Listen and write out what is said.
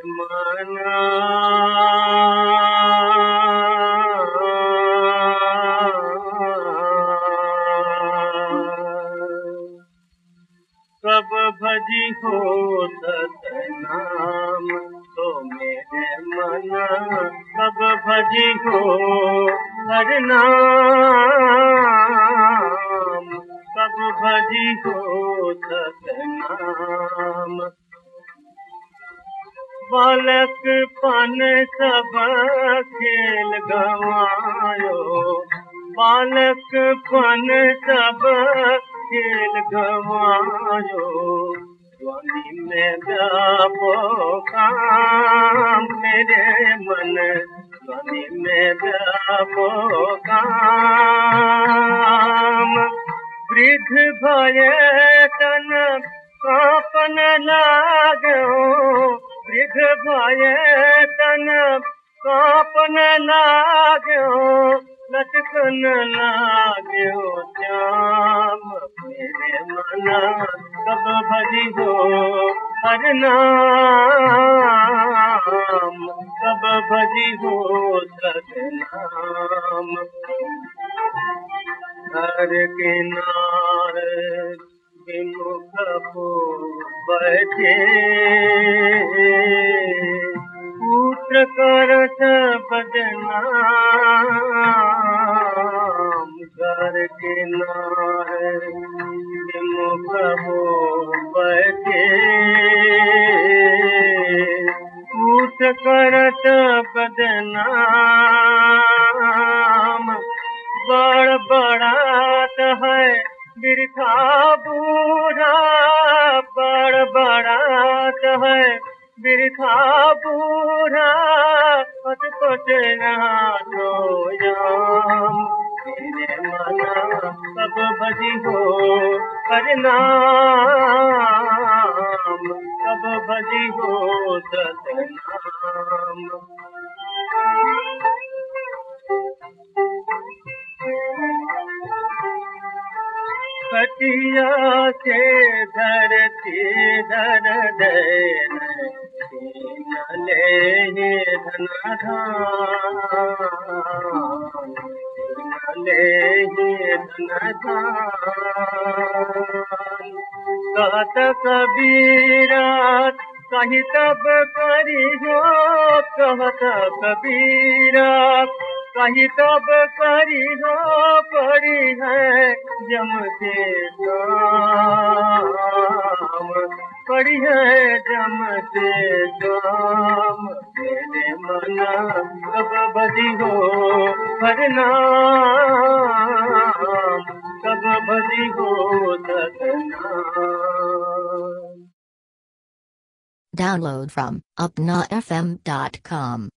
मना कब भजी हो सतनाम तो मेरे मना कब भजी हो हर नाम कब भजी हो सतनाम बालकपन सब खेल गवायो बालकपन सब खेल गवायो स्वामी में व्यापो काम मेरे मन स्वामी में व्यापो काम वृद्ध भय तन कापन लागो वृद्ध भय तन कापन लाग्यो लटकन लाग्यो श्याम मेरे मना कब भजी हो हर नाम कब भजी हो सतनाम हर किनार विमुख हो बैठे पुत्र करत बदनाम घर किनारे विमुख हो बैठे पुत्र करत बदनाम बड़ बड़ात है बिरखा बूढ़ा बड़ बड़ात है बिरखा बूढ़ा पट नाम तेरे मना कब भजी हो हर नाम कब भजी हो सतनाम खटिया से धरती धर देन ले धन धान ले धन धान कहत कबीरा कही तब करी हो कहत कबीरा कही तब करी हो पड़ी है जम से काम पड़ी है जम से काम मेरे मना कब भजी हो हर नाम कब भजी हो सतनाम Download from upnafm.com.